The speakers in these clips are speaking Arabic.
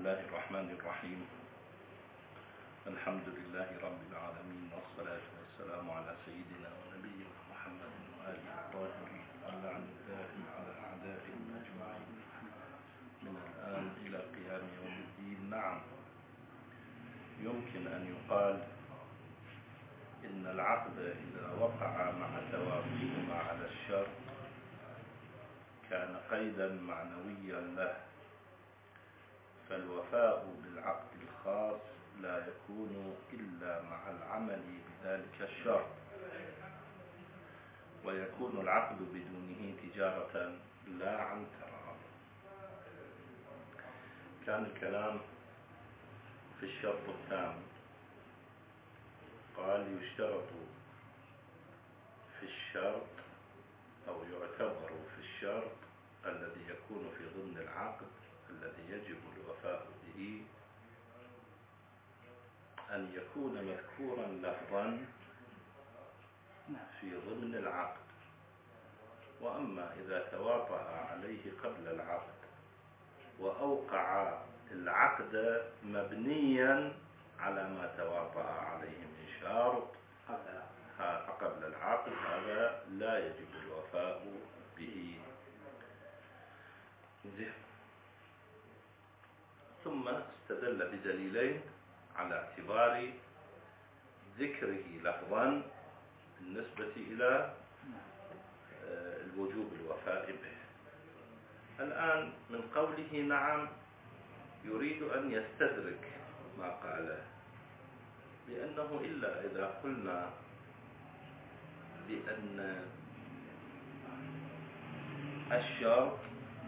الله الرحمن الرحيم. الحمد لله رب العالمين، والصلاة والسلام على سيدنا ونبينا محمد وآله الطاهرين، واللعن الدائم على أعدائهم أجمعين من الآن إلى قيام يوم الدين. نعم، يمكن أن يقال إن العقد إذا وقع مع توافيهما على الشرط كان قيدا معنويا له، فالوفاء بالعقد الخاص لا يكون إلا مع العمل بذلك الشرط، ويكون العقد بدونه تجارة لا عن تراض. كان الكلام في الشرط التام، قال يشترط في الشرط أو يعتبر في الشرط الذي يكون في ضمن العقد الذي يجب الوفاء به أن يكون مذكورا لفظا في ضمن العقد. وأما إذا تواطأ عليه قبل العقد وأوقع العقد مبنيا على ما تواطأ عليه من شرط قبل العقد، هذا لا يجب الوفاء به. ثم استدل بدليلين على اعتبار ذكره لفظا بالنسبة إلى الوجوب الوفاء به. الآن من قوله نعم يريد أن يستدرك ما قاله، لأنه إلا إذا قلنا بأن الشرط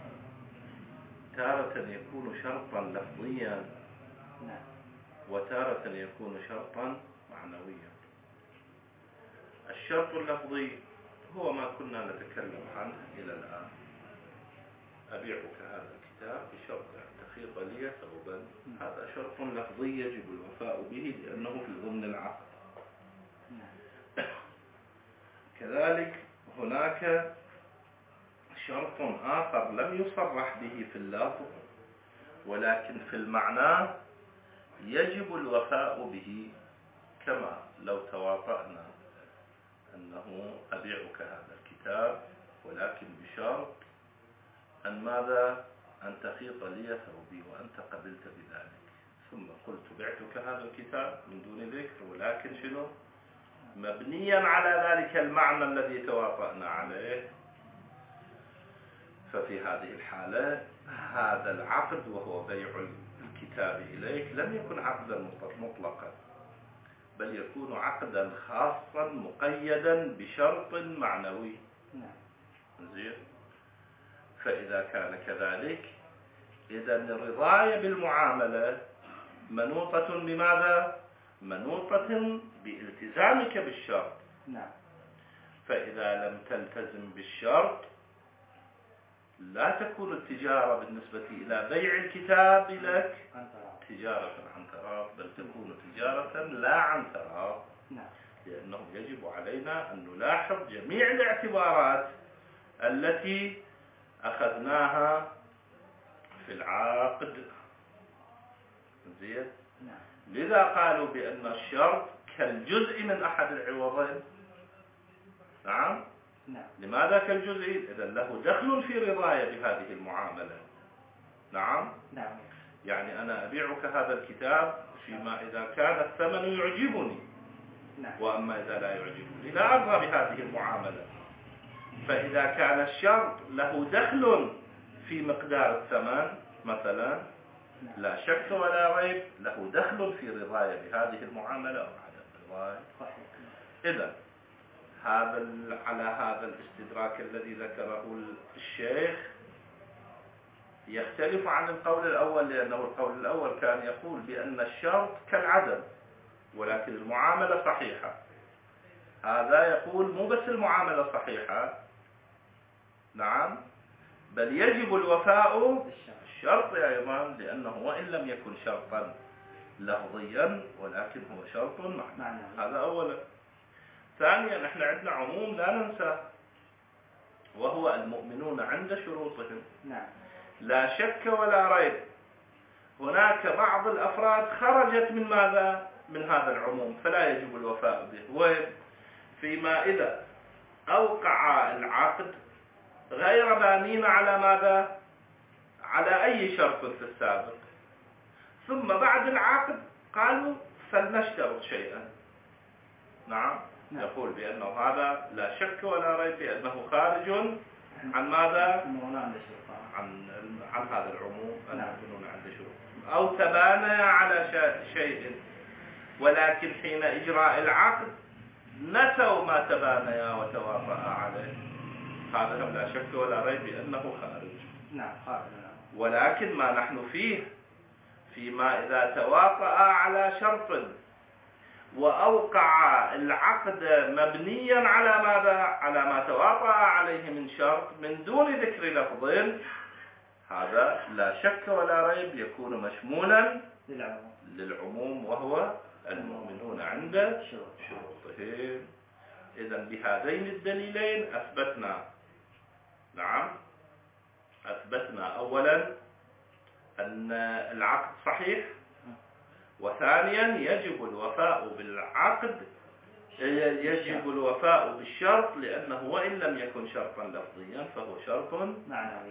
تارة يكون شرطا لفظيا وتارة يكون شرطا معنويا. الشرط اللفظي هو ما كنا نتكلم عنه إلى الآن: أبيعك هذا الكتاب بشرط أن تخيط لي ثوبا. هذا شرط لفظي يجب الوفاء به لأنه في ضمن العقد. كذلك هناك شرط آخر لم يصرح به في اللفظ ولكن في المعنى يجب الوفاء به، كما لو تواطأنا أنه أبيعك هذا الكتاب ولكن بشرط أن ماذا؟ أن تخيط لي ثوبي، وأنت قبلت بذلك، ثم قلت بعتك هذا الكتاب من دون ذكر، ولكن شنو؟ مبنيا على ذلك المعنى الذي تواطأنا عليه. ففي هذه الحالة هذا العقد وهو بيع الكتاب إليك لم يكن عقدا مطلقا، بل يكون عقدا خاصا مقيدا بشرط معنوي. زين. فإذا كان كذلك إذا الرضاية بالمعاملة منوطة بماذا؟ منوطة بالتزامك بالشرط. فإذا لم تلتزم بالشرط لا تكون التجارة بالنسبة إلى بيع الكتاب لك تجارة عن تراض، بل تكون تجارة لا عن تراض، لأنه يجب علينا أن نلاحظ جميع الاعتبارات التي أخذناها في العقد. زين. لذا قالوا بأن الشرط كالجزء من أحد العوضين. نعم. لماذا كالجزء؟ إذا له دخل في رضاية بهذه المعاملة. نعم. يعني أنا أبيعك هذا الكتاب فيما إذا كان الثمن يعجبني، وأما إذا لا يعجبني لا أرضى بهذه المعاملة. فإذا كان الشرط له دخل في مقدار الثمن مثلا، لا شك ولا ريب له دخل في رضاية بهذه المعاملة أو عدم رضاية. إذا على هذا الاستدراك الذي ذكره الشيخ يختلف عن القول الأول، لأنه القول الأول كان يقول بأن الشرط كالعدم ولكن المعاملة صحيحة. هذا يقول مو بس المعاملة صحيحة، نعم، بل يجب الوفاء بالشرط أيضا، لأنه وإن لم يكن شرطا لفظيا ولكن هو شرط معنوي. هذا أولا. ثانيا، نحن عندنا عموم لا ننسى، وهو المؤمنون عند شروطهم. لا شك ولا ريب هناك بعض الأفراد خرجت من ماذا؟ من هذا العموم، فلا يجب الوفاء به. وفيما إذا أوقع العقد غير بانين على ماذا؟ على أي شرط في السابق، ثم بعد العقد قالوا فلنشترط شيئا. نعم، يقول بأنه هذا لا شك ولا ريب بأنه خارج عن ماذا؟ عن هذا العموم المؤمنون عند شروط، أو تبانى على شيء، ولكن حين إجراء العقد نسوا ما تبانيا وتوافقا عليه، هذا لا شك ولا ريب بأنه خارج. نعم خارج. ولكن ما نحن فيما إذا توافقا على شرط وأوقع العقد مبنيا على ماذا؟ على ما توافق عليه من شرط من دون ذكر لفظ، هذا لا شك ولا ريب يكون مشمولا للعموم، وهو المؤمنون عند شروطهم. إذن بهذين الدليلين أثبتنا، نعم، أثبتنا أولا أن العقد صحيح، وثانيا يجب الوفاء بالعقد، يجب الوفاء بالشرط، لأنه وإن لم يكن شرطا لفظيا فهو شرط معنوي.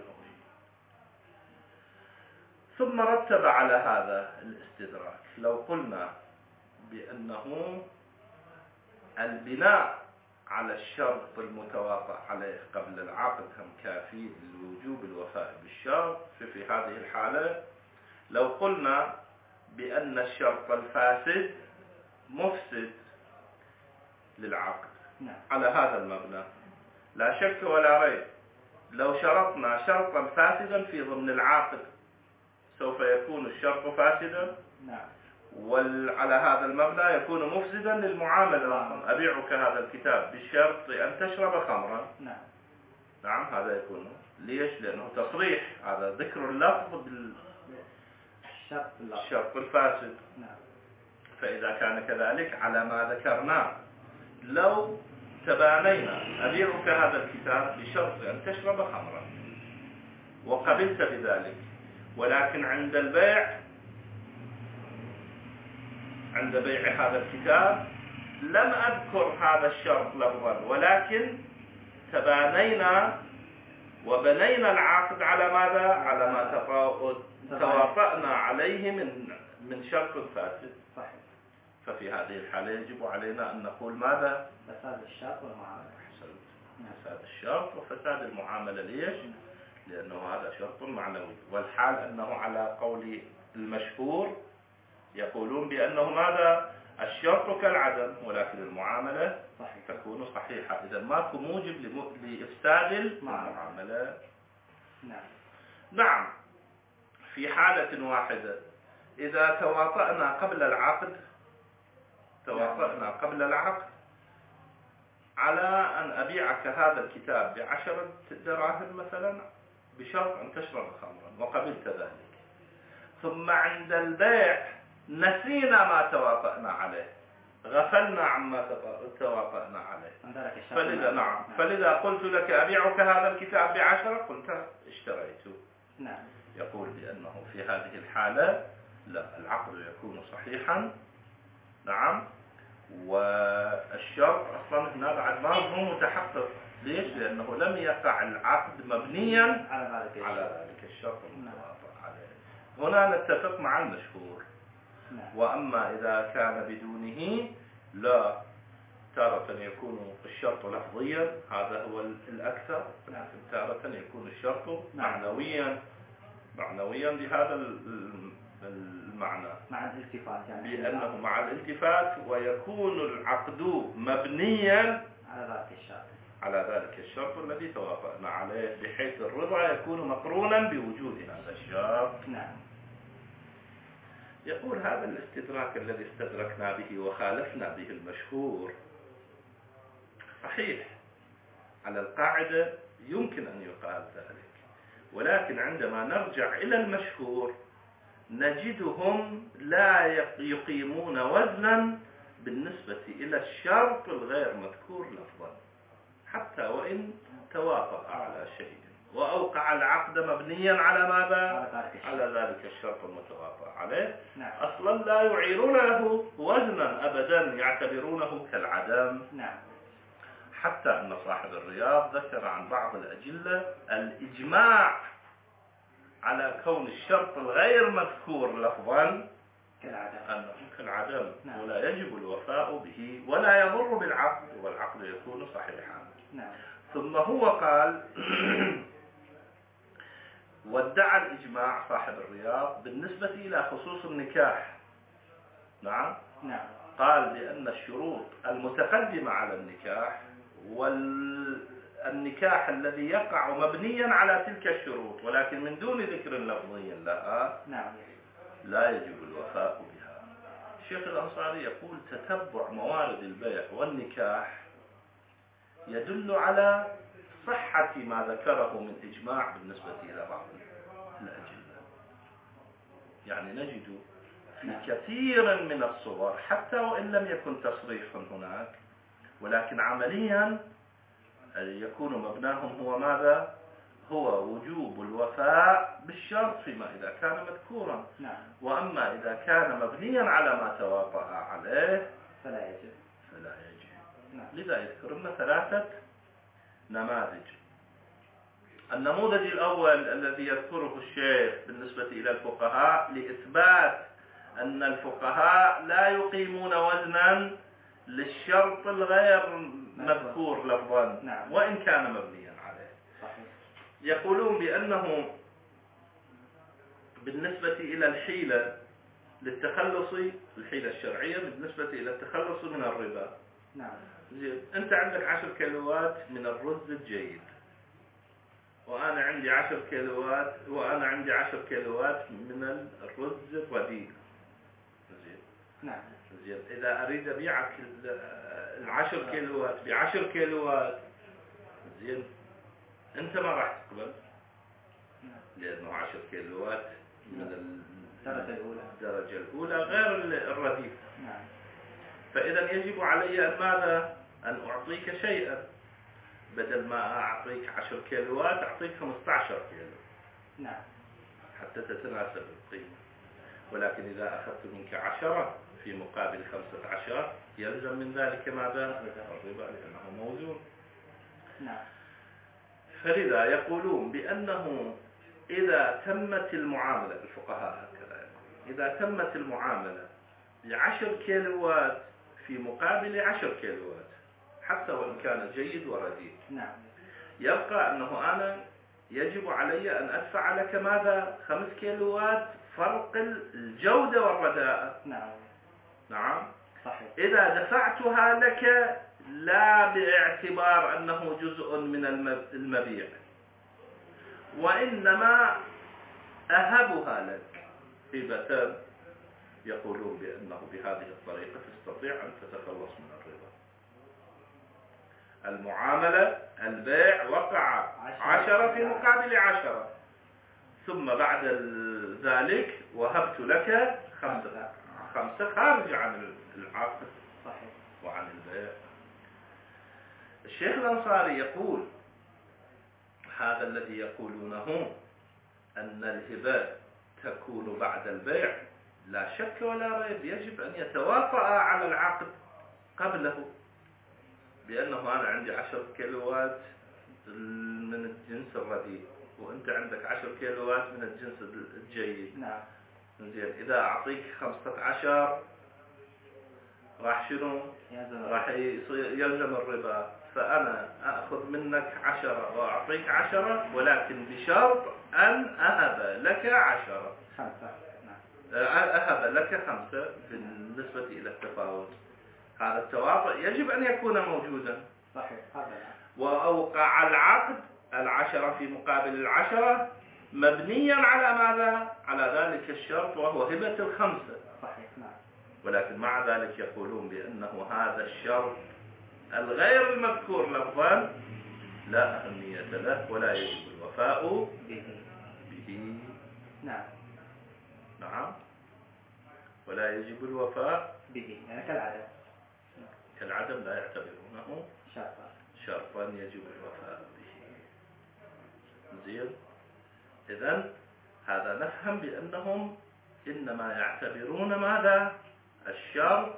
ثم رتب على هذا الاستدراك. لو قلنا بأنه البناء على الشرط المتوافق عليه قبل العقد هم كافي لوجوب الوفاء بالشرط، في هذه الحالة لو قلنا بأن الشرط الفاسد مفسد للعقد على هذا المبنى، لا شك ولا ريب لو شرطنا شرطا فاسدا في ضمن العقد سوف يكون الشرط فاسدا، وعلى هذا المبنى يكون مفسدا للمعاملة. أبيعك هذا الكتاب بالشرط أن تشرب خمرا. نعم، هذا يكون ليش؟ لأنه تصريح، هذا ذكر اللفظ بالشرط الفاسد. فإذا كان كذلك على ما ذكرناه، لو تبانينا أبيعك هذا الكتاب بشرط أن تشرب خمرا وقبلت بذلك، ولكن عند بيع هذا الكتاب لم أذكر هذا الشرط لفظا، ولكن تبانينا وبنينا العقد على ماذا؟ على ما توافقنا عليه من شرط فاسد. ففي هذه الحالة يجب علينا أن نقول ماذا؟ فساد الشرط والمعاملة. فساد الشرط وفساد المعاملة. ليش؟ لأنه هذا شرط معنوي، والحال أنه على قول المشهور يقولون بأنه ماذا؟ الشرط كالعدم، ولكن المعاملة تكون صحيحة. إذا ماكو موجب لإفساد المعاملة. نعم، في حالة واحدة إذا توافقنا قبل العقد على أن أبيعك هذا الكتاب ب10 دراهم مثلا بشرط أن تشرب خمرا وقبلت ذلك، ثم عند البيع نسينا ما توافقنا عليه، غفلنا عما توافقنا عليه، فلذا قلت لك أبيعك هذا الكتاب ب10، قلت اشتريته. يقول بأنه في هذه الحالة لا، العقد يكون صحيحا. نعم، والشرط أصلا هنا بعد ما هو متحقق. ليش؟ لأنه لم يقع العقد مبنيا على ذلك الشرط المتوافق عليه. هنا نتفق مع المشهور. وأما إذا كان بدونه لا، تارة يكون الشرط لفظيا، هذا هو الأكثر، لكن تارة يكون الشرط معنويا بهذا المعنى، مع الالتفات، يعني بأنه مع الالتفات، ويكون العقد مبنيا على ذلك الشرط الذي توافقنا عليه، بحيث الرضا يكون مقرونا بوجود هذا الشرط. يقول هذا الاستدراك الذي استدركنا به وخالفنا به المشهور صحيح على القاعدة، يمكن أن يقال ذلك، ولكن عندما نرجع إلى المشهور نجدهم لا يقيمون وزنا بالنسبة إلى الشرط الغير مذكور لفظا، حتى وإن توافق على شيء. وأوقع العقد مبنيا على ماذا؟ على ذلك الشرط المتوافق عليه. نعم. أصلا لا يعيرون له وزنا أبدا، يعتبرونه كالعدم. نعم. حتى أن صاحب الرياض ذكر عن بعض الأجلة الإجماع على كون الشرط الغير مذكور لفظا أنه كالعدم. نعم. ولا يجب الوفاء به ولا يضر بالعقد، والعقد يكون صحيحا. نعم. ثم هو قال وادعى الإجماع صاحب الرياض بالنسبة إلى خصوص النكاح. نعم. نعم. قال بأن الشروط المتقدمة على النكاح والنكاح الذي يقع مبنيا على تلك الشروط ولكن من دون ذكر لفظي لها، نعم، لا يجب الوفاء بها. الشيخ الأنصاري يقول تتبع موارد البيع والنكاح يدل على صحة ما ذكره من إجماع بالنسبة إلى بعض الأجلة. يعني نجد في كثير من الصور حتى وإن لم يكن تصريح هناك، ولكن عمليا يكون مبناهم هو ماذا؟ هو وجوب الوفاء بالشرط فيما إذا كان مذكورا. نعم. وأما إذا كان مبنيا على ما توافق عليه فلا يجب. نعم. لذا يذكر لنا 3 نماذج. النموذج الأول الذي يذكره الشيخ بالنسبة إلى الفقهاء لإثبات أن الفقهاء لا يقيمون وزنا للشرط الغير مذكور لفظا. نعم. وإن كان مبنيا عليه. صحيح. يقولون بأنه بالنسبة إلى الحيلة للتخلص، الحيلة الشرعية بالنسبة إلى التخلص من الربا. نعم. أنت عندك 10 كيلوات من الرز الجيد، وأنا عندي 10 كيلوات، وأنا عندي 10 كيلوات من الرز الرديء. زين. نعم. زين. إذا أريد أبيعك 10 كيلوات ب10 كيلوات، زين، أنت ما راح تقبل، لأنه 10 كيلوات من الدرجة الأولى غير الرديء. نعم. فإذا يجب علي أن ماذا؟ أن أعطيك شيئا، بدل ما أعطيك 10 كيلوات أعطيك 15 كيلو. نعم. حتى تتناسب القيمة. ولكن إذا أخذت منك 10 في مقابل 15 يلزم من ذلك ماذا؟ الربا، لأنه موزون. نعم. فلذا يقولون بأنه إذا تمت المعاملة، الفقهاء هكذا، إذا تمت المعاملة ل10 كيلوات في مقابل 10 كيلوات حتى وإن كان جيد ورديء. نعم. يبقى أنه أنا يجب علي أن أدفع لك ماذا؟ 5 كيلوات فرق الجودة والرداءة. نعم. نعم. صحيح. إذا دفعتها لك لا باعتبار أنه جزء من المبيع، وإنما أهبها لك هبة، يقولون بأنه بهذه الطريقة تستطيع أن تتخلص من الربا. المعاملة البيع وقع 10 في مقابل 10، ثم بعد ذلك وهبت لك 5 خارج عن العقد وعن البيع. الشيخ الأنصاري يقول هذا الذي يقولونه أن الهبة تكون بعد البيع لا شك ولا ريب يجب أن يتوافق على العقد قبله، بأنه أنا عندي 10 كيلوات من الجنس الرديء وأنت عندك 10 كيلوات من الجنس الجيد. نعم. زين. إذا أعطيك 15 راح شنو؟ راح يلزم الربا. فأنا أخذ منك 10 وأعطيك 10، ولكن بشرط أن أهب لك 10. 5. أهب لك 5 بالنسبة إلى التفاوت. هذا التوافق يجب أن يكون موجودا. صحيح. وأوقع العقد 10 في مقابل 10 مبنيا على ماذا؟ على ذلك الشرط وهو هبة 5. صحيح. نعم. ولكن مع ذلك يقولون بأنه هذا الشرط الغير المذكور لفظا لا أهمية له ولا يجب الوفاء به. نعم. نعم. ولا يجب الوفاء به، يعني كالعدم. كالعدم لا يعتبرونه شرطا يجب الوفاء به. زين. إذن هذا نفهم بأنهم إنما يعتبرون ماذا؟ الشرط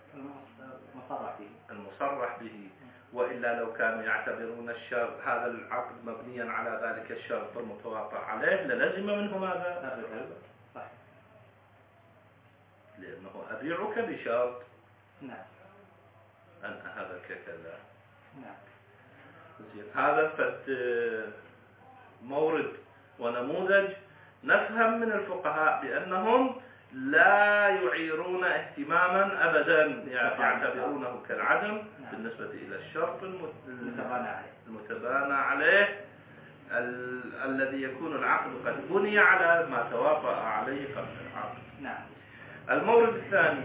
المصرح به، وإلا لو كانوا يعتبرون الشرط هذا العقد مبنيا على ذلك الشرط المتوافق عليه للزم منه ماذا؟ لأنه أبيعك بشرط أن أهبك كذا. هذا فد مورد ونموذج نفهم من الفقهاء بأنهم لا يعيرون اهتماما أبدا، يعتبرونه كالعدم بالنسبة إلى الشرط المتبانى عليه الذي يكون العقد قد بني على ما توافق عليه قبل العقد. المورد الثاني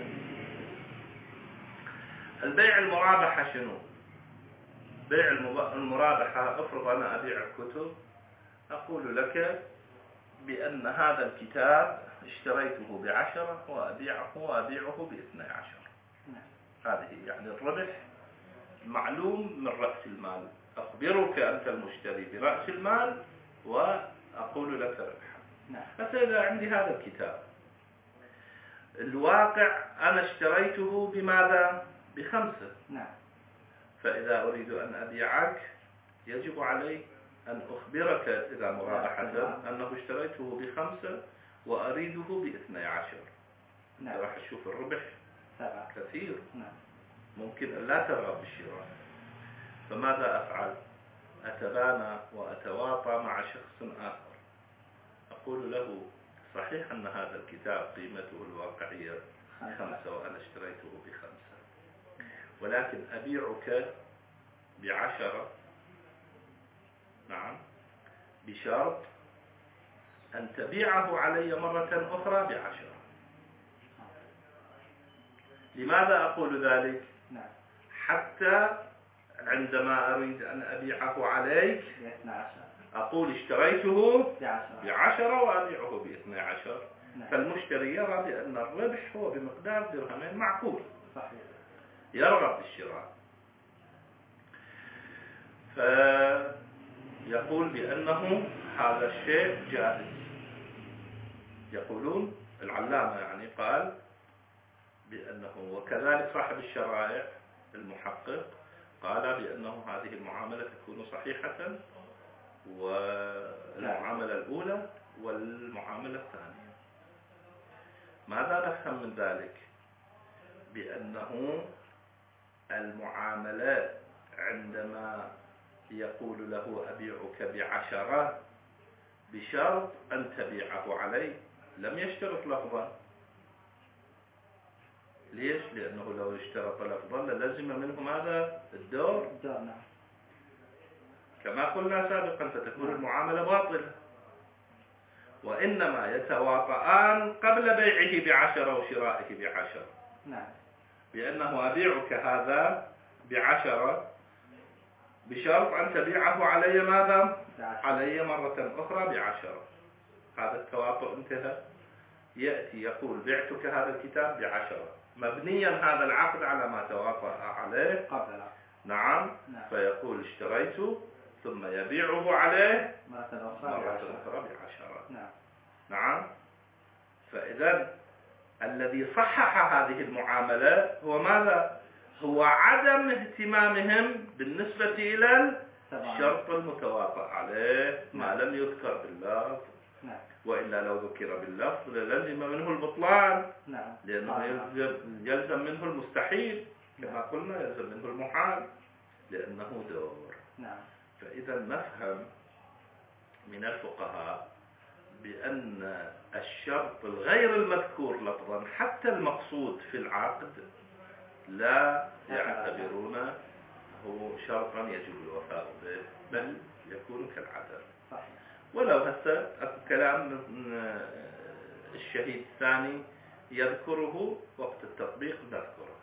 البيع المرابحة. شنو بيع المرابحة؟ افرض أنا أبيع كتب، أقول لك بأن هذا الكتاب اشتريته ب10 وأبيعه ب12. هذه يعني الربح معلوم من رأس المال. أخبرك أنت المشتري برأس المال وأقول لك ربحا. فإذا عندي هذا الكتاب الواقع أنا اشتريته بماذا؟ ب5. فإذا أريد أن أبيعك يجب علي أن أخبرك إذا مرابحة أنه اشتريته ب5 وأريده ب12. راح أشوف الربح كثير، ممكن أن لا ترغب بالشراء. فماذا أفعل؟ أتبانى وأتواطى مع شخص آخر، أقول له صحيح أن هذا الكتاب قيمته الواقعية 5 وأنا اشتريته ب5، ولكن أبيعك ب10. نعم، بشرط أن تبيعه علي مرة أخرى ب10. لماذا أقول ذلك؟ حتى عندما أريد أن أبيعه عليك أقول اشتريته ب10 وأبيعه ب12. فالمشتري يرى بأن الربح هو بمقدار درهمين معقول، يرغب بالشراء، فيقول بأنه هذا الشيء جائز. يقولون العلامة يعني قال بأنه، وكذلك صاحب الشرائع المحقق قال بأنه هذه المعاملة تكون صحيحة، والمعاملة الأولى والمعاملة الثانية. ماذا نفهم من ذلك؟ بأنه المعاملات عندما يقول له أبيعك ب10 بشرط أن تبيعه علي، لم يشترط لفظا. ليش؟ لأنه لو اشترط لفظا للزم منه ماذا؟ الدور، كما قلنا سابقا، فتكون المعاملة باطلة. وإنما يتواطئان قبل بيعه ب10 وشرائه ب10. بأنه أبيعك هذا ب10 بشرط أن تبيعه علي ماذا؟ علي مرة أخرى ب10. هذا التواطؤ انتهى. يأتي يقول بعتك هذا الكتاب ب10، مبنيا هذا العقد على ما توافق عليه قبل. نعم. فيقول اشتريت، ثم يبيعه عليه مرة أخرى ب10. نعم. فإذا الذي صحح هذه المعاملة هو ماذا؟ هو عدم اهتمامهم بالنسبة إلى الشرط المتوافق عليه ما لم يذكر باللفظ. وإلا لو ذكر باللفظ للزم منه البطلان، لأنه يلزم منه المستحيل، كما قلنا يلزم منه المحال لأنه دور. فإذا نفهم من الفقهاء بأن الشرط الغير المذكور لفظا حتى المقصود في العقد لا يعتبرونه شرطا يجب الوفاء به، بل يكون كالعدم. ولو هسه كلام من الشهيد الثاني يذكره وقت التطبيق نذكره.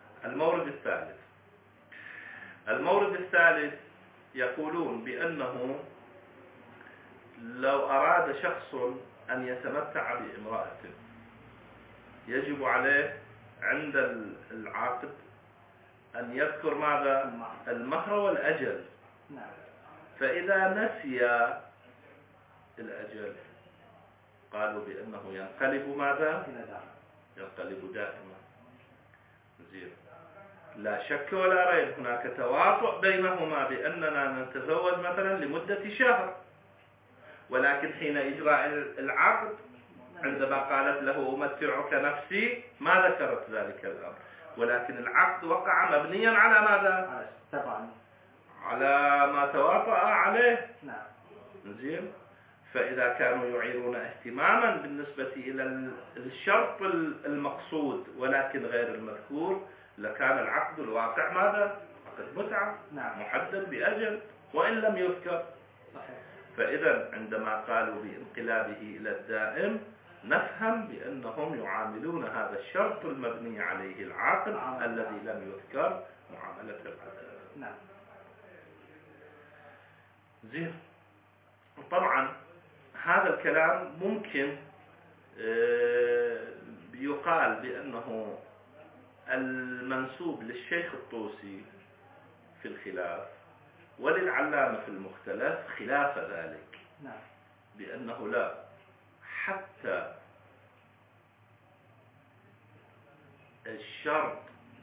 المورد الثالث يقولون بأنه لو أراد شخص أن يتمتع بامرأة يجب عليه عند العقد أن يذكر ماذا؟ المهر والأجل. فإذا نسي الأجل قالوا بأنه ينقلب ماذا؟ إلى دار. ينقلب دائما. زين. لا شك ولا ريب هناك تواطؤ بينهما بأننا نتزوج مثلا لمدة شهر، ولكن حين إجراء العقد عندما قالت له أمتعك نفسي ما ذكرت ذلك الأمر، ولكن العقد وقع مبنيا على ماذا؟ على ما تواطأ عليه. نعم. زين. فإذا كانوا يعيرون اهتماما بالنسبة إلى الشرط المقصود ولكن غير المذكور لكان العقد الواقع ماذا؟ عقد متعة. نعم. محدد بأجل وإن لم يذكر. صحيح. فإذا عندما قالوا بانقلابه إلى الدائم نفهم بأنهم يعاملون هذا الشرط المبني عليه العقد الذي لم يذكر معاملة العقد. نعم. زين. طبعا هذا الكلام ممكن يقال بأنه المنسوب للشيخ الطوسي في الخلاف وللعلامة في المختلف خلاف ذلك. نعم. بأنه لا، حتى الشرط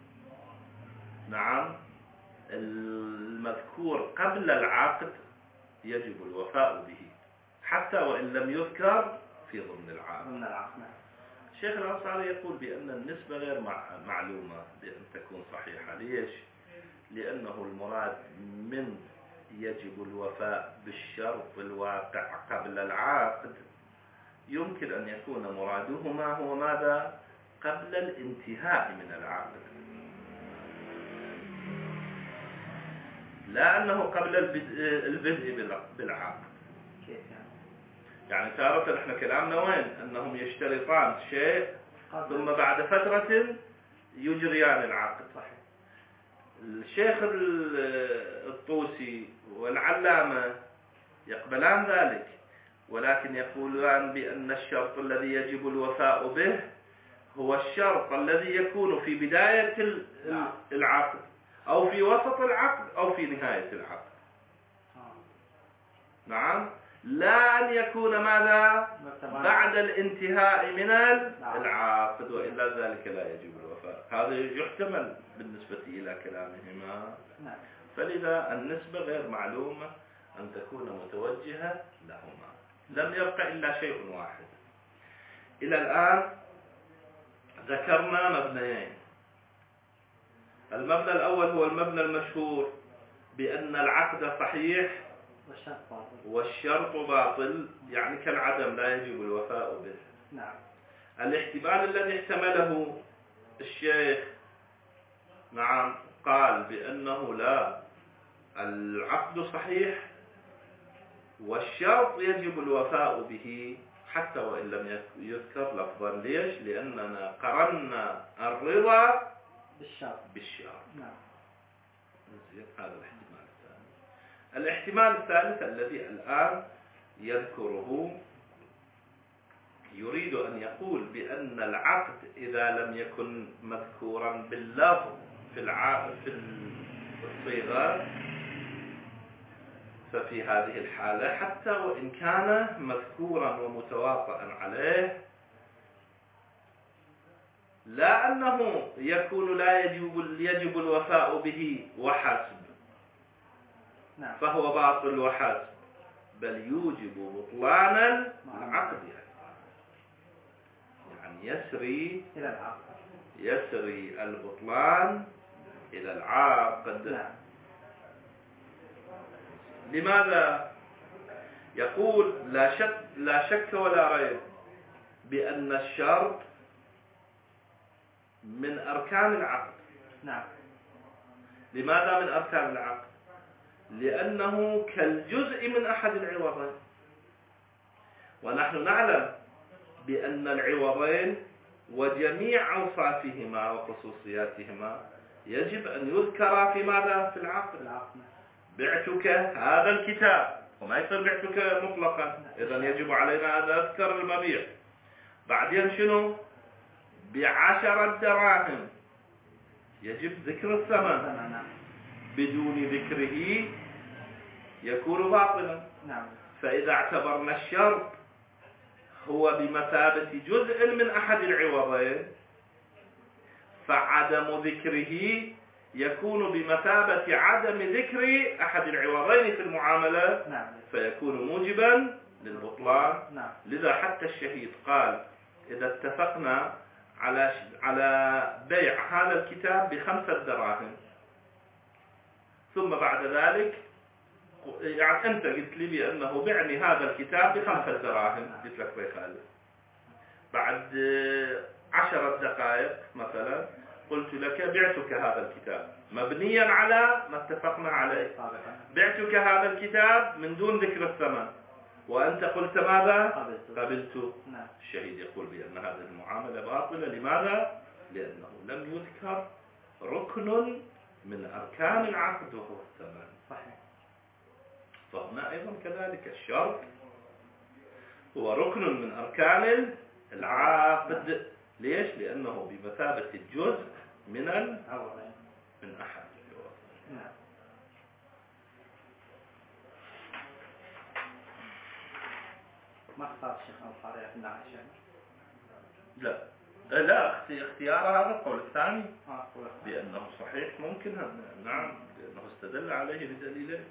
نعم المذكور قبل العقد يجب الوفاء به حتى وإن لم يذكر في ضمن العقد. الشيخ الأنصاري يقول بأن النسبة غير معلومة بأن تكون صحيحة. ليش؟ لأنه المراد من يجب الوفاء بالشرط الواقع قبل العقد يمكن أن يكون مرادهما هو ماذا؟ قبل الانتهاء من العقد، لا أنه قبل البدء بالعقد. يعني تارة احنا كلامنا وين؟ أنهم يشترطان شيء ثم بعد فترة يجريان العقد. صحيح. الشيخ الطوسي والعلامة يقبلان ذلك، ولكن يقولان بأن الشرط الذي يجب الوفاء به هو الشرط الذي يكون في بداية العقد أو في وسط العقد أو في نهاية العقد. نعم. لا أن يكون ماذا؟ بعد الانتهاء من العقد، وإلا ذلك لا يجب الوفاء. هذا يحتمل بالنسبة إلى كلامهما. فلذا النسبة غير معلومة أن تكون متوجهة لهما. لم يبق إلا شيء واحد. إلى الآن ذكرنا مبنيين. المبنى الأول هو المبنى المشهور بأن العقد صحيح والشرط باطل، يعني كالعدم لا يجب الوفاء به. نعم. الاحتمال الذي احتمله الشيخ نعم قال بأنه لا، العقد صحيح والشرط يجب الوفاء به حتى وإن لم يذكر لفظا. ليش؟ لأننا قرنا الرضا بالشرط. نعم. هذا الاحتمال الثاني. الاحتمال الثالث الذي الآن يذكره يريد أن يقول بأن العقد إذا لم يكن مذكورا باللفظ في الصيغة ففي هذه الحالة حتى وإن كان مذكورا ومتواطئا عليه لا أنه يكون لا يجب الوفاء به وحسب فهو باطل وحسب، بل يوجب بطلان العقد. يعني يسري البطلان إلى العقد. لماذا؟ يقول لا شك ولا ريب بأن الشرط من أركان العقد. نعم. لماذا من أركان العقد؟ لأنه كالجزء من أحد العوضين، ونحن نعلم بأن العوضين وجميع أوصافهما وخصوصياتهما يجب أن يذكر في ماذا؟ في العقد. بعتك هذا الكتاب، وما يصير بعتك مطلقا، إذن يجب علينا أن نذكر المبيع. بعدين شنو؟ ب10 دراهم يجب ذكر الثمن، بدون ذكره يكون باطلا. فإذا اعتبرنا الشرط هو بمثابة جزء من أحد العوضين فعدم ذكره يكون بمثابة عدم ذكر أحد العوضين في المعاملة فيكون موجبا للبطلان. لذا حتى الشهيد قال إذا اتفقنا على بيع هذا الكتاب ب5 دراهم ثم بعد ذلك يعني أنت قلت لي بأنه بعني هذا الكتاب ب5 دراهم، قلت لك يا خالد بعد 10 دقائق مثلا قلت لك بعتك هذا الكتاب مبنيا على ما اتفقنا عليه، بعتك هذا الكتاب من دون ذكر الثمن وأنت قلت ماذا؟ قبلت. الشهيد يقول بأن هذه المعاملة باطلة. لماذا؟ لأنه لم يذكر ركن من أركان العقد وهو الثمن. فهنا أيضا كذلك الشرط هو ركن من أركان العقد. ليش؟ لأنه بمثابة الجزء من أحد العوضين. ما اختار الشيخ القارئ في النعاشة؟ لا اختيار هذا القول الثاني بأنه صحيح ممكن. نعم لأنه استدل عليه بدليله.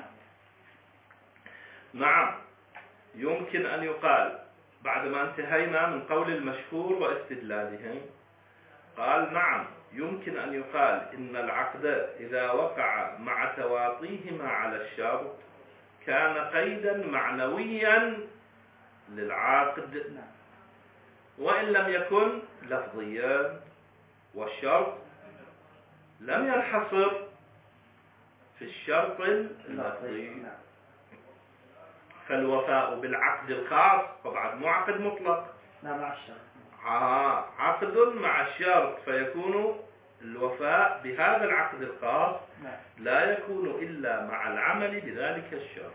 نعم يمكن أن يقال بعدما انتهينا من قول المشهور واستدلالهم قال نعم يمكن أن يقال إن العقد إذا وقع مع تواطيهما على الشرط كان قيدا معنويا للعقد وإن لم يكن لفظيا، والشرط لم ينحصر في الشرط اللفظي. فالوفاء بالعقد الخاص طبعا مو عقد مطلق، عقد مع الشرط فيكون الوفاء بهذا العقد الخاص لا يكون إلا مع العمل بذلك الشرط،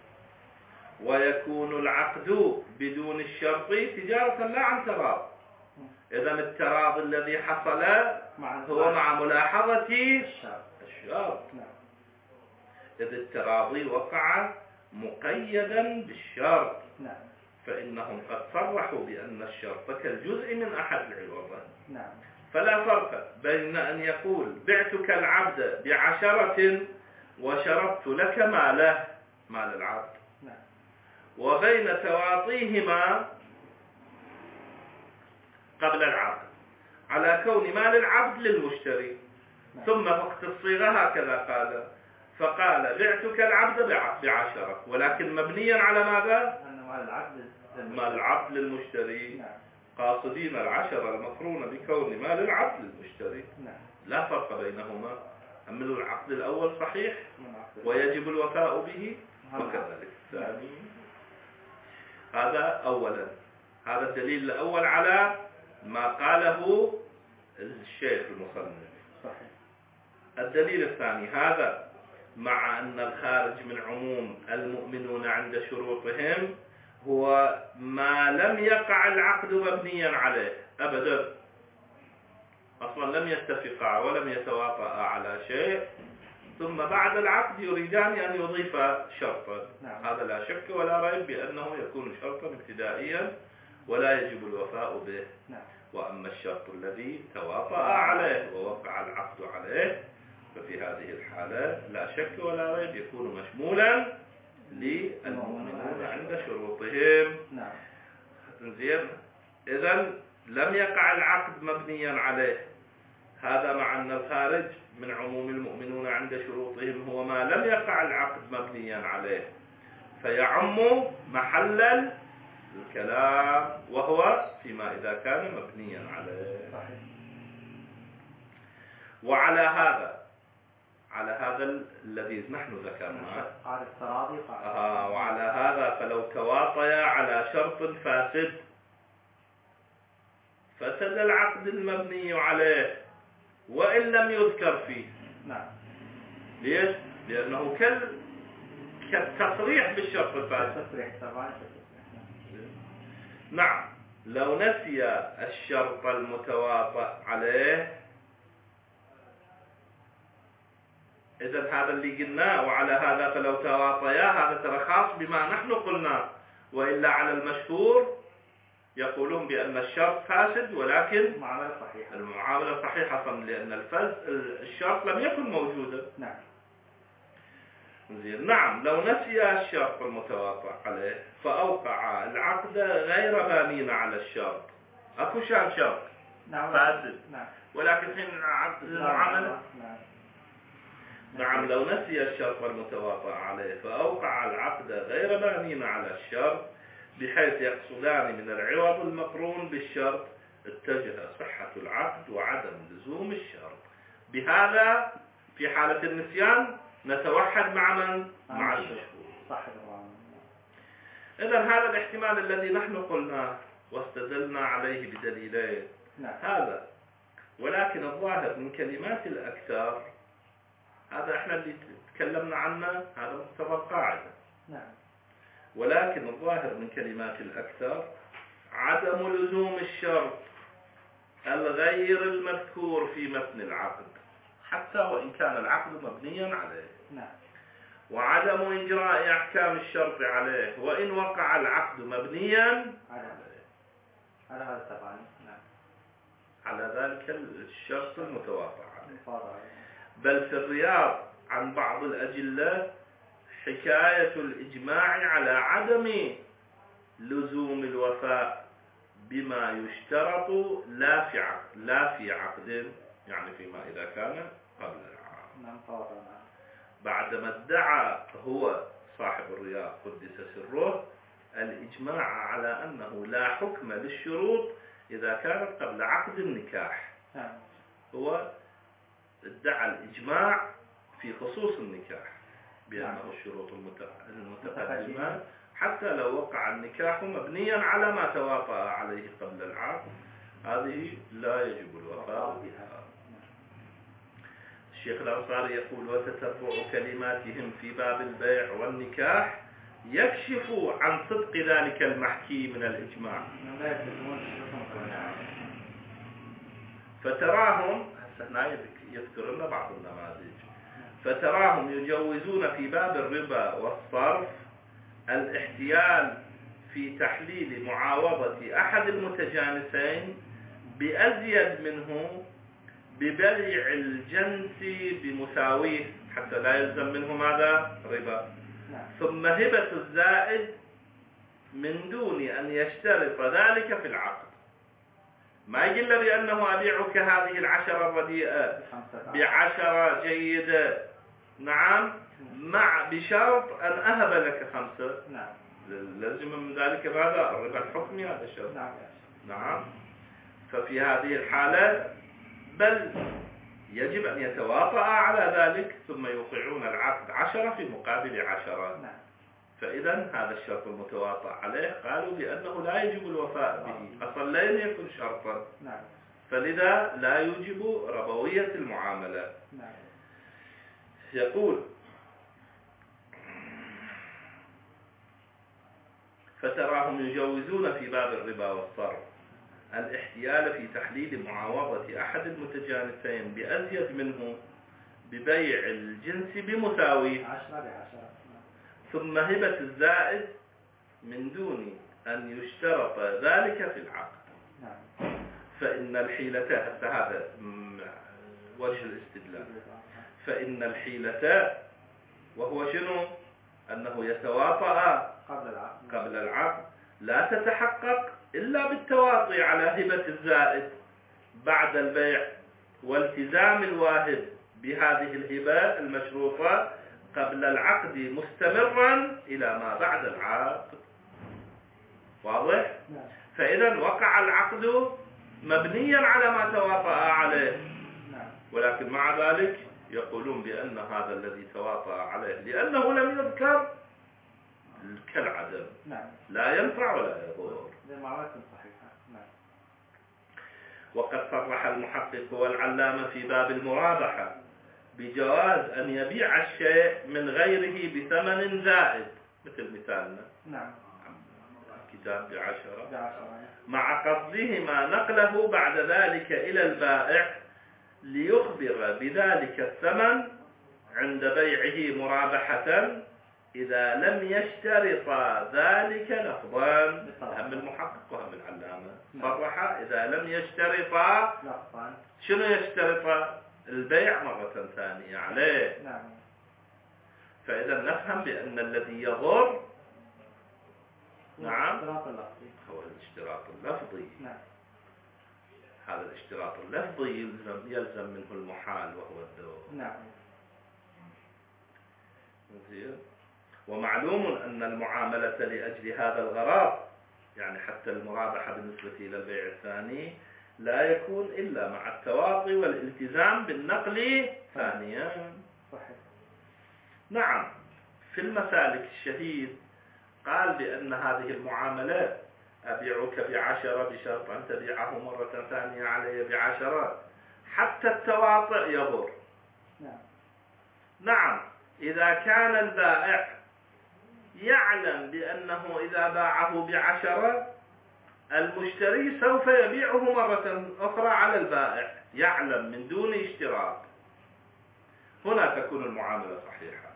ويكون العقد بدون الشرط تجارة لا عن تراض. إذا التراض الذي حصل هو مع ملاحظة الشرط، إذ التراضي وقع مقيدا بالشرط فإنهم قد صرحوا بأن الشرط كالجزء من أحد العوضين. فلا فرق بين أن يقول بعتك العبد ب10 وشرطت لك مال العبد وبين تواطيهما قبل العقد على كون مال العبد للمشتري ثم وقت الصيغة هكذا قال فقال بعتك العبد ب10 ولكن مبنيا على ماذا؟ مال العبد للمشتري قاصدين 10 المقرونة بكون مال العبد للمشتري. لا فرق بينهما. أمل العقد الأول صحيح ويجب الوفاء به وكذلك الثاني. هذا أولا، هذا الدليل الأول على ما قاله الشيخ المصنف. الدليل الثاني هذا مع أن الخارج من عموم المؤمنون عند شروطهم هو ما لم يقع العقد مبنيا عليه أبدا، أصلا لم يتفقا ولم يتواطئا على شيء ثم بعد العقد يريدان أن يضيف شرطا. هذا لا شك ولا ريب بأنه يكون شرطا ابتدائيا ولا يجب الوفاء به. وأما الشرط الذي تواطأ عليه ووقع العقد عليه ففي هذه الحالة لا شك ولا ريب يكون مشمولا للمؤمنون عند شروطهم. زين. إذن لم يقع العقد مبنيا عليه، هذا مع أن الخارج من عموم المؤمنون عند شروطهم هو ما لم يقع العقد مبنيا عليه فيعم محل الكلام وهو فيما إذا كان مبنيا عليه. وعلى هذا الذي نحن ذكرناه وعلى هذا فلو تواطيا على شرط فاسد فسد العقد المبني عليه وإن لم يذكر فيه. ليش؟ لأنه كالتصريح بالشرط الفاسد. نعم لو نسي الشرط المتواطئ عليه إذا هذا اللي قلناه، وعلى هذا فلو تواطيا، هذا ترى خاص بما نحن قلنا، وإلا على المشهور يقولون بأن الشرط فاسد، ولكن المعاملة صحيحة لأن الشرط لم يكن موجودا. نعم. زين. نعم. لو نسي الشرط المتواطئ عليه فأوقع العقد غير بانين على الشرط، أكو شرط فاسد. نعم. ولكن حين عقد المعاملة. نعم. لو نسي الشرط المتواطئ عليه فأوقع العقد غير بانين على الشرط بحيث يقصدان من العوض المقرون بالشرط، اتجه صحة العقد وعدم لزوم الشرط. بهذا في حالة النسيان نتوحد مع من؟ مع المشهور. إذن هذا الاحتمال الذي نحن قلناه واستدلنا عليه بدليلين. هذا، ولكن الظاهر من كلمات الأكثر، هذا احنا اللي تكلمنا عنه، هذا مقتضى القاعدة. ولكن الظاهر من كلمات الأكثر عدم لزوم الشرط الغير المذكور في متن العقد، حتى وإن كان العقد مبنيا عليه. وعدم إجراء أحكام الشرط عليه وإن وقع العقد مبنيا على ذلك الشرط المتوافق عليه. بل في الرياض عن بعض الأجلة حكاية الإجماع على عدم لزوم الوفاء بما يشترط لا في عقد، يعني فيما إذا كان قبل العقد. بعدما ادعى هو صاحب الرياض قدس سره الإجماع على أنه لا حكم للشروط إذا كانت قبل عقد النكاح. هو ادعى الإجماع في خصوص النكاح بأنه الشروط المتقدمة حتى لو وقع النكاح مبنيا على ما توافق عليه قبل العقد، هذه لا يجب الوفاء بها. الشيخ الأنصاري يقول: وتتبع كلماتهم في باب البيع والنكاح يكشف عن صدق ذلك المحكي من الإجماع. فتراهم يذكر لنا بعض النماذج. فتراهم يجوزون في باب الربا والصرف الاحتيال في تحليل معاوضة أحد المتجانسين بأزيد منه ببيع الجنس بمساويه حتى لا يلزم منه ماذا؟ ربا. ثم هبة الزائد من دون أن يشترط ذلك في العقد. ما يقول بأنه أبيعك هذه 10 رديئة ب10 جيدة، نعم، بشرط أن أهب لك 5. لازم من ذلك ماذا؟ الربا الحكمي، هذا الشرط. نعم. ففي هذه الحالة بل يجب أن يتواطأ على ذلك ثم يوقعون العقد 10 في مقابل 10. فإذا هذا الشرط المتواطئ عليه قالوا بأنه لا يجب الوفاء به، أصلا لم يكن شرطا، فلذا لا يوجب ربوية المعاملة. يقول: فتراهم يجوزون في باب الربا والصرف الاحتيال في تحليل معاوضة أحد المتجانسين بأزيد منه ببيع الجنس بمساويه 10 ثم هبة الزائد من دون أن يشترط ذلك في العقد. فإن الحيلة، هذا وجه الاستدلال، فإن الحيلة وهو شنو؟ أنه يتواطأ قبل العقد لا تتحقق إلا بالتواطي على هبة الزائد بعد البيع والتزام الواهب بهذه الهبة المشروطة قبل العقد مستمرا إلى ما بعد العقد. واضح؟ فإذا وقع العقد مبنيا على ما توافق عليه، ولكن مع ذلك يقولون بأن هذا الذي توافق عليه لأنه لم يذكر كالعدم، لا ينفع ولا يضر. وقد صرح المحقق والعلامة في باب المرابحة بجواز أن يبيع الشيء من غيره بثمن زائد، مثل مثالنا كتاب ب10 مع قصدهما نقله بعد ذلك إلى البائع ليخبر بذلك الثمن عند بيعه مرابحة إذا لم يشترط ذلك لفظا. هم المحقق وهم العلامة صرح إذا لم يشترط لفظا. شنو يشترط؟ البيع مرة ثانية عليه. نعم. فإذا نفهم بأن الذي يضر نعم هو الاشتراط اللفظي. نعم. هذا الاشتراط اللفظي يلزم منه المحال وهو الدور. نعم. ومعلوم أن المعاملة لأجل هذا الغرض يعني حتى المرابحة بالنسبة إلى البيع الثاني لا يكون إلا مع التواطي والالتزام بالنقل ثانيا. صحيح. نعم. في المسالك الشهيد قال بأن هذه المعاملة أبيعك ب10 بشرط أن تبيعه مرة ثانية علي ب10 حتى التواطئ يضر. نعم. إذا كان البائع يعلم بأنه إذا باعه ب10 المشتري سوف يبيعه مرة أخرى على البائع، يعلم من دون اشتراط، هنا تكون المعاملة صحيحة.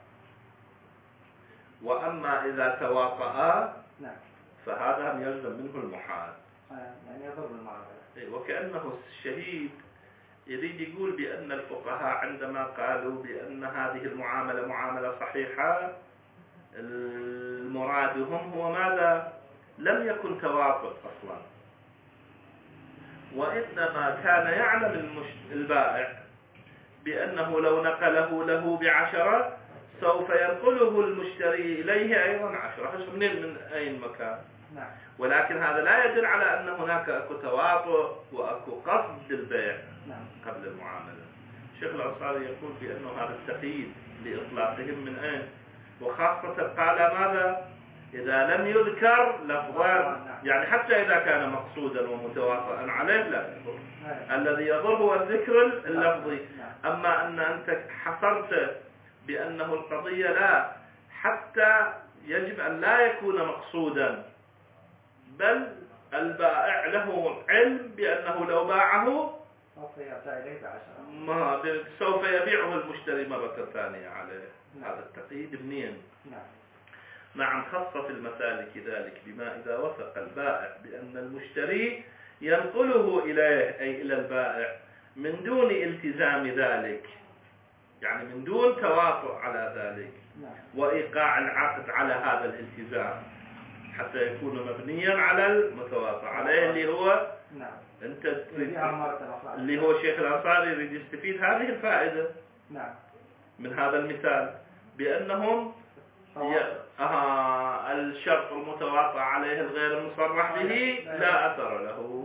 وأما إذا تواطأ فهذا يلزم منه المحال، يعني يضر المعاملة. وكأنه الشهيد يريد يقول بأن الفقهاء عندما قالوا بأن هذه المعاملة معاملة صحيحة المرادهم هو ماذا؟ لم يكن تواطؤ أصلا، وإنما كان يعلم البائع بأنه لو نقله له ب10 سوف ينقله المشتري إليه أيضا 10 من أي مكان. ولكن هذا لا يدل على أن هناك أكو تواطؤ وأكو قصد للبيع قبل المعاملة. الشيخ الأنصاري يقول بأنه هذا التقييد لإطلاقهم من أين؟ وخاصة قال ماذا؟ إذا لم يذكر لفظا، يعني حتى إذا كان مقصودا ومتواطئا عليه لا يضر. الذي يضر هو الذكر اللفظي. أما أن أنت حصرت بأنه القضية لا، حتى يجب أن لا يكون مقصودا، بل البائع له علم بأنه لو باعه سوف يبيعه المشتري مرة ثانية عليه. هذا التقييد منين؟ نعم. خاصة في المسالك ذلك بما إذا وثق البائع بأن المشتري ينقله إليه أي إلى البائع من دون التزام ذلك، يعني من دون تواطؤ على ذلك وإيقاع العقد على هذا الالتزام حتى يكون مبنيا على المتواطئ عليه اللي هو أنت اللي هو الشيخ الأنصاري يريد يستفيد هذه الفائدة من هذا المثال بأنهم الشرط المتواطئ عليه الغير المصرح به لا أثر له.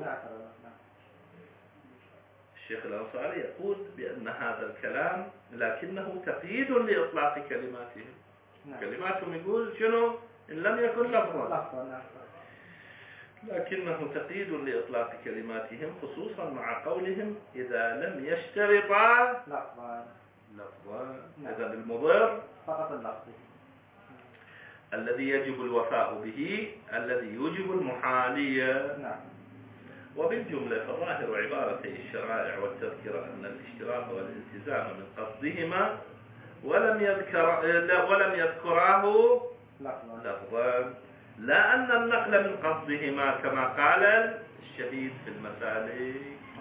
الشيخ الأنصاري يقول بأن هذا الكلام لكنه تقييد لإطلاق كلماتهم. كلماتهم يقول شنو؟ إن لم يكن لفظا، لكنه تقييد لإطلاق كلماتهم خصوصا مع قولهم إذا لم يشترطا لفظا. إذا المضر فقط اللفظ الذي يجب الوفاء به الذي يوجب المحالية. وبالجملة فظاهر عبارتي الشرائع والتذكرة أن الاشتراط والالتزام من قصدهما ولم يذكراه لفظا، لا أن النقل من قصدهما كما قال الشهيد في المسالك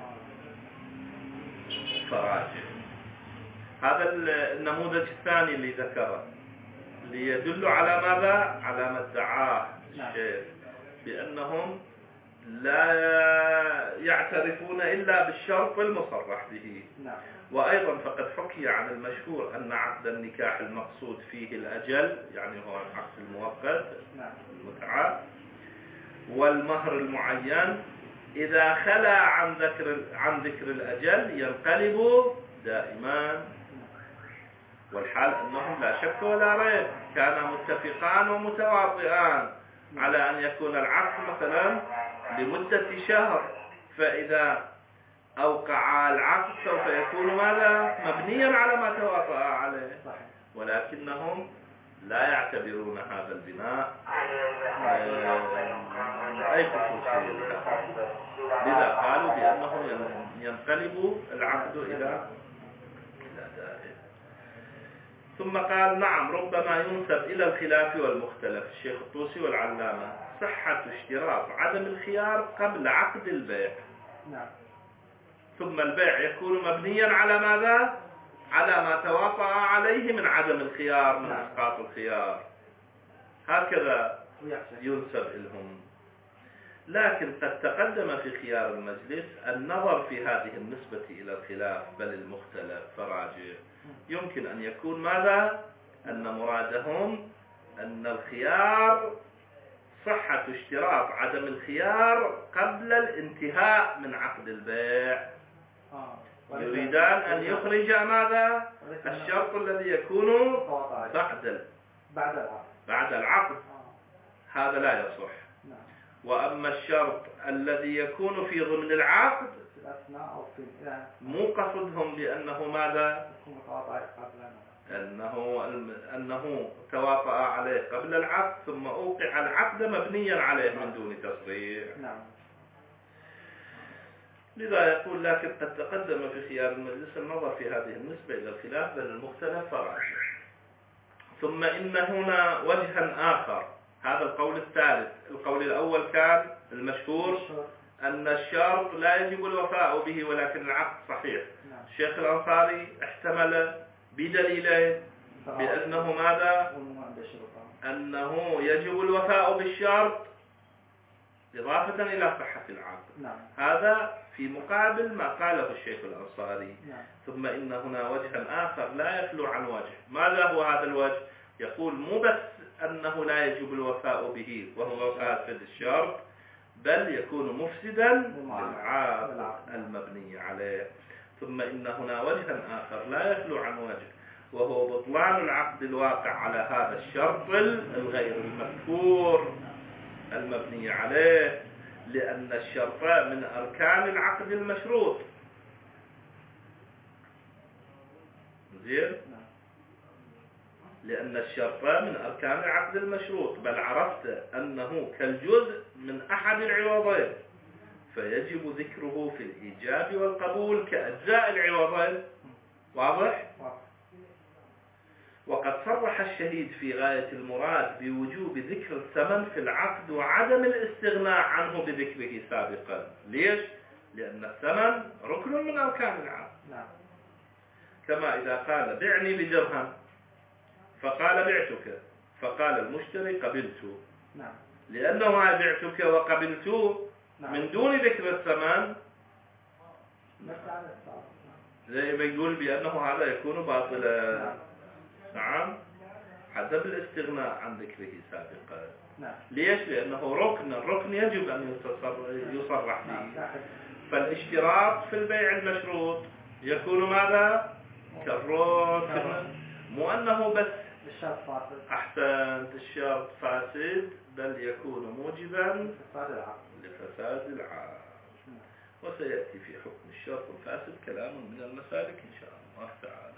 فراجع. هذا النموذج الثاني اللي ذكره اللي يدل على ماذا؟ على ما ادعاه الشيخ بأنهم لا يعترفون إلا بالشرط المصرح به. وأيضا فقد حكي عن المشهور أن عقد النكاح المقصود فيه الأجل، يعني هو العقد المؤقت المتعة، والمهر المعين إذا خلا عن ذكر الأجل ينقلب دائما. والحال أنهم لا شك ولا ريب كانا متفقان ومتواطئان على أن يكون العقد مثلا لمدة شهر، فإذا أوقع العقد سوف يكون ماذا؟ مبنيا على ما تواطأ عليه، ولكنهم لا يعتبرون هذا البناء أي خصوصية، لذا قالوا بأنه ينقلب العقد إلى دائم. ثم قال نعم ربما ينسب إلى الخلاف والمختلف الشيخ الطوسي والعلامة صحة اشتراط عدم الخيار قبل عقد البيع. نعم. ثم البيع يكون مبنيا على ماذا؟ على ما توافق عليه من عدم الخيار من إسقاط الخيار. هكذا ينسب لهم. لكن قد تقدم في خيار المجلس النظر في هذه النسبة إلى الخلاف بل المختلف فراجع. يمكن أن يكون ماذا؟ أن مرادهم أن الخيار صحة اشتراط عدم الخيار قبل الانتهاء من عقد البيع. يريدان أن يخرج ماذا؟ الشرط الذي يكون بعد العقد. هذا لا يصح. وأما الشرط الذي يكون في ضمن العقد مو قصدهم بأنه ماذا؟ أنه توافق عليه قبل العقد ثم أوقع العقد مبنيا عليه من دون تصريح. لذا يقول لكن قد تقدم في خيار المجلس النظر في هذه النسبة إلى الخلاف بين المختلف فراجع. ثم إن هنا وجها آخر. هذا القول الثالث. القول الأول كان المشهور أن الشرط لا يجب الوفاء به ولكن العقد صحيح. الشيخ الأنصاري احتمل بدليلين بأنه ماذا؟ أنه يجب الوفاء بالشرط إضافة إلى صحة العقد. هذا في مقابل ما قاله الشيخ الأنصاري. ثم إن هنا وجها آخر لا يخلو عن وجه. ماذا هو هذا الوجه؟ يقول مو بس أنه لا يجب الوفاء به وهو فاسد الشرط بل يكون مفسدا للعقد المبني عليه. ثم إن هنا وجها آخر لا يخلو عن وجه وهو بطلان العقد الواقع على هذا الشرط الغير المذكور المبني عليه لأن الشرط من أركان العقد المشروط. زين؟ لأن الشرط من أركان العقد المشروط بل عرفت أنه كالجزء من أحد العوضين فيجب ذكره في الإيجاب والقبول كأجزاء العوضين. واضح؟ وقد صرح الشهيد في غاية المراد بوجوب ذكر الثمن في العقد وعدم الاستغناء عنه بذكره سابقا. ليش؟ لأن الثمن ركن من أركان العقد. كما إذا قال بعني بدرهم فقال بعتك فقال المشتري قبلت. لأنه بعتك وقبلت من دون ذكر الثمن زي ما يقول بأنه هذا يكون باطلا. نعم حسب الاستغناء عن ذكره سابقا. ليش؟ لأنه ركن. الركن يجب أن يصرح به. فالاشتراط في البيع المشروط يكون ماذا؟ كالركن. مو أنه بس أحسنت الشرط فاسد بل يكون موجبا لفساد العقد. وسيأتي في حكم الشرط الفاسد كلام من المسالك إن شاء الله تعالى.